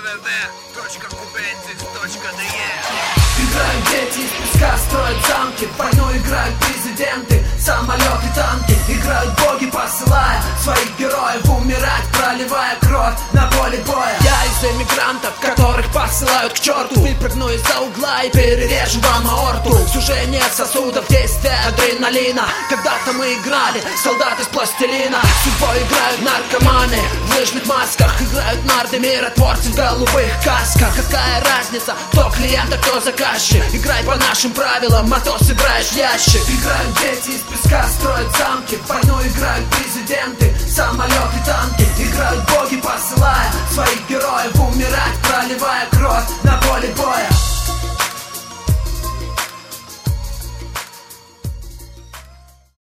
www.kubensis.de. Играют дети из песка, строят замки. В войну играют президенты, самолеты, танки. Играют боги, посылая своих героев умирать, проливая кровь на поле боя. Я из эмигрантов, которых посылают к черту. Выпрыгну из-за угла и перережу вам аорту. Сужение сосудов, действие адреналина. Когда-то мы играли, солдаты из пластилина. Судьбой играют наркоманы в лыжных масках. Играют нарды, миротворцы в голубых касках. Какая разница, кто клиент, а кто заказчик? Играй по нашим правилам, а то сыграешь ящик. Играют дети из песка, строят замки. В войну играют президенты, самолеты, танки.